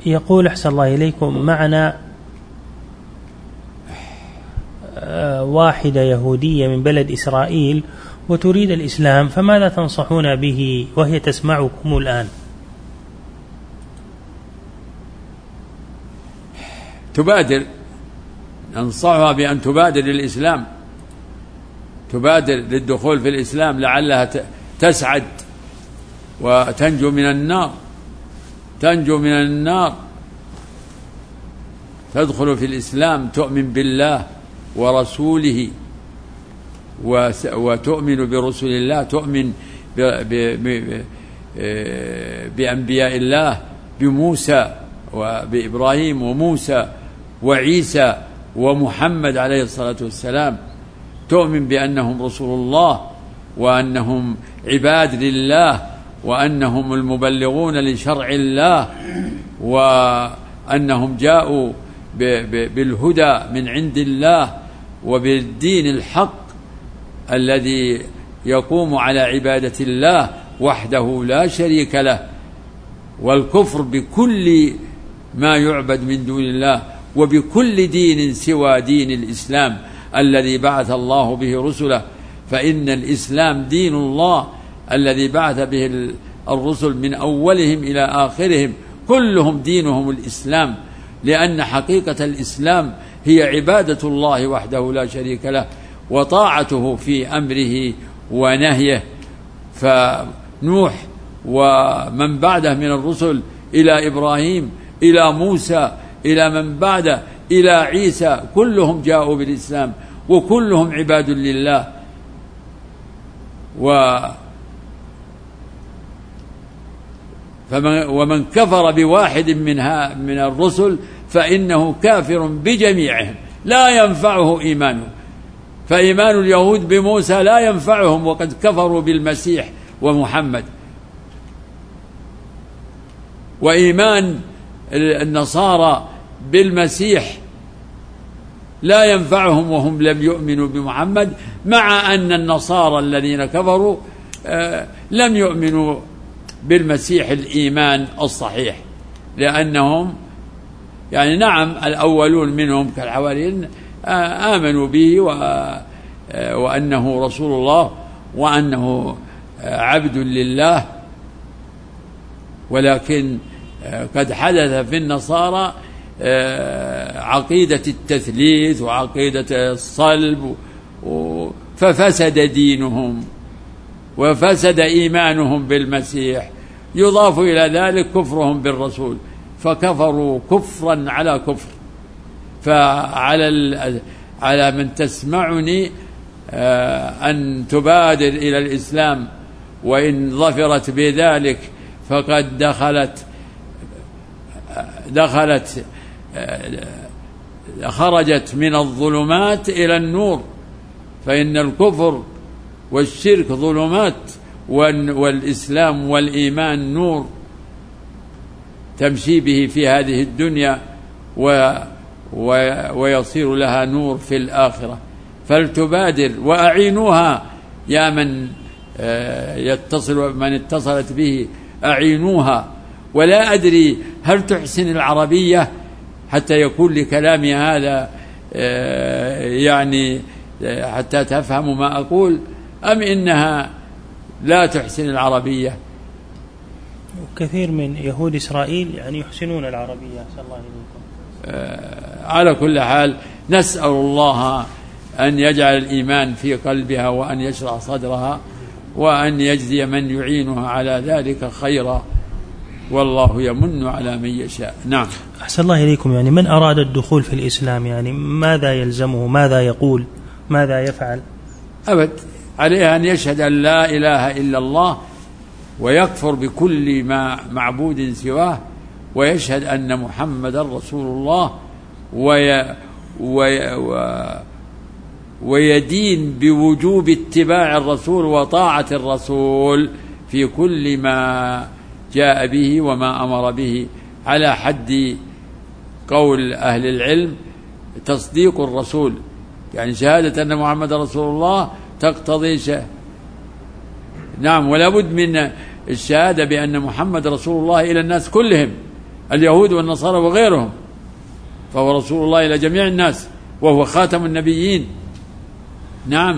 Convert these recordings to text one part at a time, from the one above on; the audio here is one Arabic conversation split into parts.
يقول أحسن الله إليكم، معنا واحدة يهودية من بلد إسرائيل وتريد الإسلام، فماذا تنصحون به وهي تسمعكم الآن؟ تبادر، ننصحها بأن تبادر للإسلام، تبادر للدخول في الإسلام لعلها تسعد وتنجو من النار، تنجو من النار، تدخل في الإسلام، تؤمن بالله ورسوله وتؤمن برسول الله، تؤمن بأنبياء الله، بموسى وبإبراهيم وموسى وعيسى ومحمد عليه الصلاة والسلام، تؤمن بأنهم رسول الله وأنهم عباد لله وأنهم المبلغون لشرع الله وأنهم جاءوا بالهدى من عند الله وبالدين الحق الذي يقوم على عبادة الله وحده لا شريك له، والكفر بكل ما يعبد من دون الله وبكل دين سوى دين الإسلام الذي بعث الله به رسله، فإن الإسلام دين الله الذي بعث به الرسل من أولهم إلى آخرهم، كلهم دينهم الإسلام، لأن حقيقة الإسلام هي عبادة الله وحده لا شريك له وطاعته في أمره ونهيه. فنوح ومن بعده من الرسل إلى إبراهيم إلى موسى إلى من بعده إلى عيسى، كلهم جاءوا بالإسلام وكلهم عباد لله. ومن كفر بواحد من الرسل فإنه كافر بجميعهم لا ينفعه إيمانه، فإيمان اليهود بموسى لا ينفعهم وقد كفروا بالمسيح ومحمد، وإيمان النصارى بالمسيح لا ينفعهم وهم لم يؤمنوا بمحمد، مع أن النصارى الذين كفروا لم يؤمنوا بالمسيح الإيمان الصحيح، لأنهم يعني نعم الأولون منهم كالحواريين آمنوا به وأنه رسول الله وأنه عبد لله، ولكن قد حدث في النصارى عقيدة التثليث وعقيدة الصلب، ففسد دينهم وفسد إيمانهم بالمسيح، يضاف إلى ذلك كفرهم بالرسول، فكفروا كفرا على كفر. فعلى من تسمعني أن تبادر إلى الإسلام، وإن ظفرت بذلك فقد خرجت من الظلمات إلى النور، فإن الكفر والشرك ظلمات والإسلام والإيمان نور تمشي به في هذه الدنيا ويصير لها نور في الآخرة. فلتبادر وأعينوها يا من اتصلت به، أعينوها. ولا أدري هل تحسن العربية حتى يكون لكلامي هذا يعني حتى تفهموا ما أقول، أم إنها لا تحسن العربية؟ كثير من يهود إسرائيل يعني يحسنون العربية، أسأل الله إليكم. على كل حال نسأل الله أن يجعل الإيمان في قلبها وأن يشرح صدرها وأن يجزي من يعينها على ذلك خيرا، والله يمن على من يشاء. نعم. أحسن الله إليكم، يعني من أراد الدخول في الإسلام يعني ماذا يلزمه، ماذا يقول، ماذا يفعل؟ أبد، عليه أن يشهد أن لا إله إلا الله ويكفر بكل ما معبود سواه، ويشهد أن محمد رسول الله، ويدين بوجوب اتباع الرسول وطاعة الرسول في كل ما جاء به وما أمر به، على حد قول أهل العلم تصديق الرسول، يعني شهادة أن محمد رسول الله تقتضي نعم، ولا بد من الشهادة بأن محمد رسول الله إلى الناس كلهم، اليهود والنصارى وغيرهم، فهو رسول الله إلى جميع الناس وهو خاتم النبيين. نعم.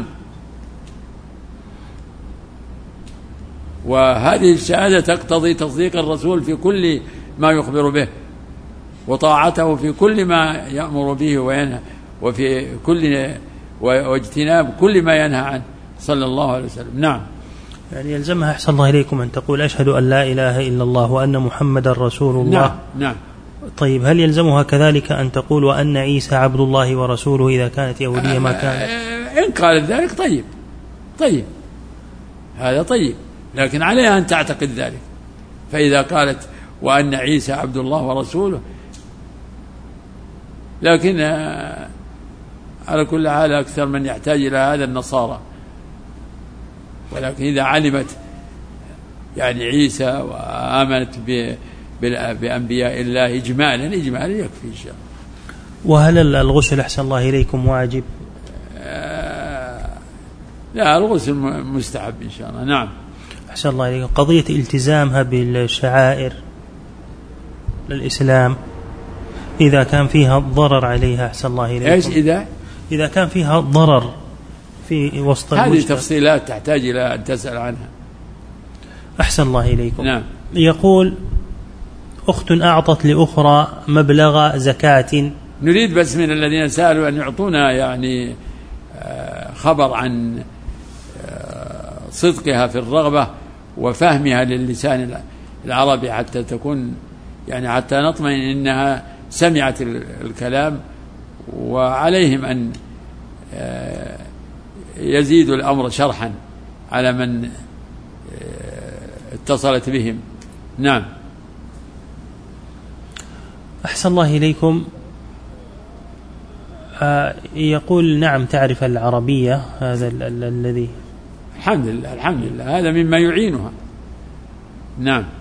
وهذه الشهادة تقتضي تصديق الرسول في كل ما يخبر به، وطاعته في كل ما يأمر به وينهى، وفي كل واجتناب كل ما ينهى عنه صلى الله عليه وسلم. نعم. يعني يلزمها أحسن الله إليكم أن تقول أشهد أن لا إله إلا الله وأن محمد رسول الله. نعم. نعم. طيب هل يلزمها كذلك أن تقول وأن عيسى عبد الله ورسوله إذا كانت يهودية ما كانت؟ إن قالت ذلك طيب هذا طيب، لكن عليها أن تعتقد ذلك. فإذا قالت وأن عيسى عبد الله ورسوله، لكن على كل حال أكثر من يحتاج إلى هذا النصارى، ولكن إذا علمت يعني عيسى وآمنت بأنبياء الله إجمالا يكفي إن شاء الله. وهل الغسل أحسن الله إليكم واجب؟ لا، الغسل مستحب إن شاء الله. نعم. أحسن الله إليكم، قضية التزامها بالشعائر للإسلام إذا كان فيها ضرر عليها أحسن الله إليكم. إيش إذا كان فيها ضرر في وسط هذه المجتمع؟ تفصيلات تحتاج إلى أن تسأل عنها. أحسن الله إليكم. نعم. يقول أخت أعطت لأخرى مبلغ زكاة. نريد بس من الذين سألوا أن يعطونا يعني خبر عن صدقها في الرغبة وفهمها للسان العربي، حتى تكون يعني حتى نطمئن إنها سمعت الكلام، وعليهم أن يزيدوا الأمر شرحا على من اتصلت بهم. نعم. أحسن الله إليكم. يقول نعم تعرف العربية، هذا الذي الحمد لله هذا مما يعينها. نعم.